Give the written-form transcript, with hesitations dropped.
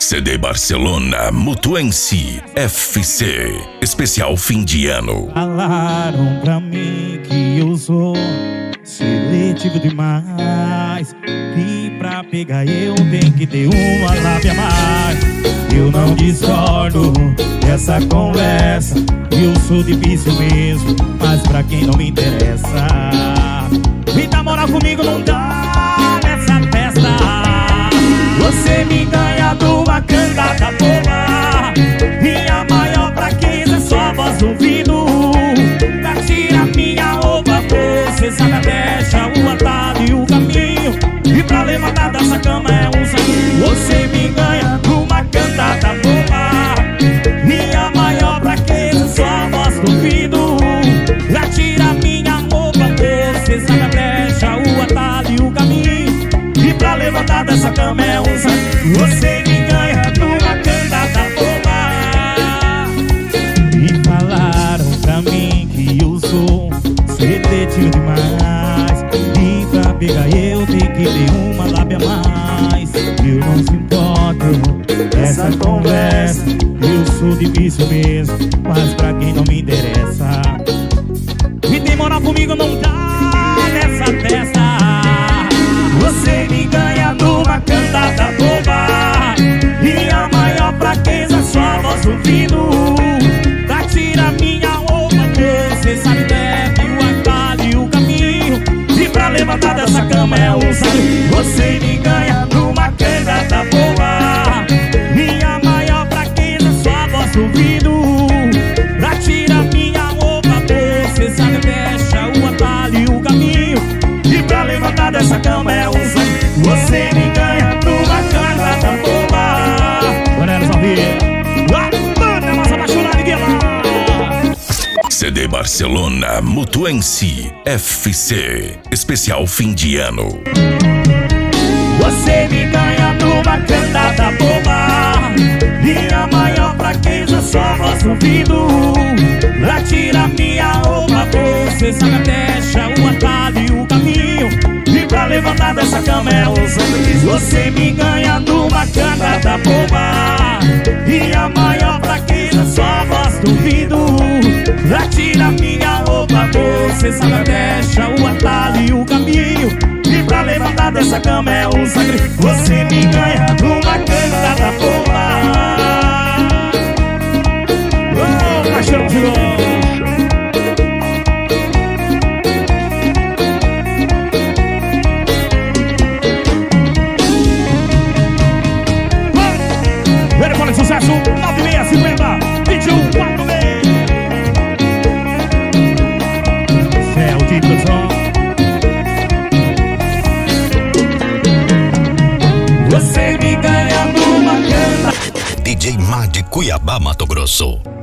CD Barcelona Mutuense FC. Especial fim de ano. Falaram pra mim que eu sou seletivo demais, que pra pegar eu tenho que ter uma lábia a mais. Eu não discordo dessa conversa, eu sou difícil mesmo, mas pra quem não me interessa, me dá moral comigo, não dá nessa festa. Você me ganha de uma cantada boa, minha maior fraqueza é só a voz do ouvido. Pra tirar minha roupa, você sabe deixa o atalho e o caminho, e pra levantar dessa cama é um saquinho. Você me ganha de uma cantada boa, minha maior fraqueza é só a voz do ouvido. Pra tirar minha roupa, você sabe deixa o atalho e o caminho, e pra levantar dessa cama é um saquinho. Você me ganha de uma cantada boa. E falaram pra mim que eu sou seletivo demais, e pra pegar eu tenho que ter uma lábia a mais. Eu não se importo essa conversa, eu sou difícil mesmo, mas pra quem não me interessa, me tem moral comigo, não dá nessa festa. Você me ganha de uma cantada boba, e a maior fraqueza é só a voz do ouvido. Pra tirar minha roupa, você sabe deve o atalho e o caminho, e pra levantar dessa cama é um sabe. Você me ganha de uma cantada boa, minha maior fraqueza é só a voz do ouvido. Pra tirar minha roupa, você sabe deixa o atalho e o caminho, e pra levantar dessa cama é um sabe. Você me ganha de uma cantada boa. Galera, salve! Banda mais apaixonada de Vila. CD Barcelona Mutuense FC. Especial fim de ano. Você me ganha de uma cantada boba, minha maior fraqueza só a voz do ouvido. Pra tirar minha roupa, você sabe deixa o atalho e o caminho, e pra levantar dessa cama é um sorriso. Você me ganha de uma cantada boba, minha maior fraqueza só a voz do ouvido. Pra tirar minha roupa, você sabe deixa o atalho e o caminho, e pra levantar dessa cama é um sacrifício. Você me ganha de uma cantada boa. Oh, paixão de novo. Telefone de sucesso 9650 2146. Céu de produção. Você me ganha numa cana. DJ Má de Cuiabá, Mato Grosso.